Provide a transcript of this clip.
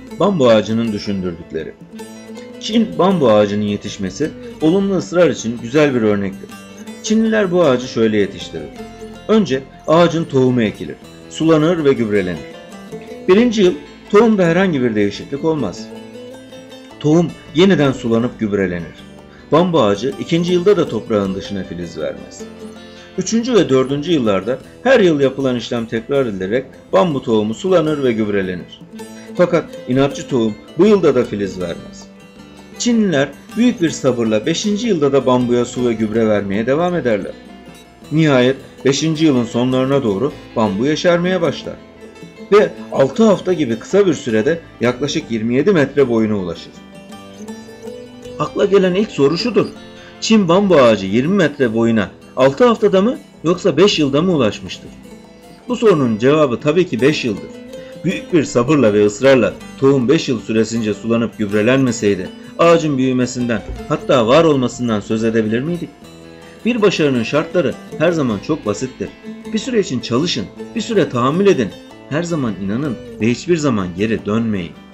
Bambu ağacının düşündürdükleri. Çin bambu ağacının yetişmesi olumlu ısrar için güzel bir örnektir. Çinliler bu ağacı şöyle yetiştirir. Önce ağacın tohumu ekilir, sulanır ve gübrelenir. Birinci yıl tohumda herhangi bir değişiklik olmaz. Tohum yeniden sulanıp gübrelenir. Bambu ağacı ikinci yılda da toprağın dışına filiz vermez. Üçüncü ve dördüncü yıllarda her yıl yapılan işlem tekrar edilerek bambu tohumu sulanır ve gübrelenir. Fakat inatçı tohum bu yılda da filiz vermez. Çinliler büyük bir sabırla 5. yılda da bambuya su ve gübre vermeye devam ederler. Nihayet 5. yılın sonlarına doğru bambu yeşermeye başlar. Ve 6 hafta gibi kısa bir sürede yaklaşık 27 metre boyuna ulaşır. Akla gelen ilk soru şudur. Çin bambu ağacı 20 metre boyuna 6 haftada mı yoksa 5 yılda mı ulaşmıştır? Bu sorunun cevabı tabii ki 5 yıldır. Büyük bir sabırla ve ısrarla tohum 5 yıl süresince sulanıp gübrelenmeseydi ağacın büyümesinden, hatta var olmasından söz edebilir miydik? Bir başarının şartları her zaman çok basittir. Bir süre için çalışın, bir süre tahammül edin, her zaman inanın ve hiçbir zaman geri dönmeyin.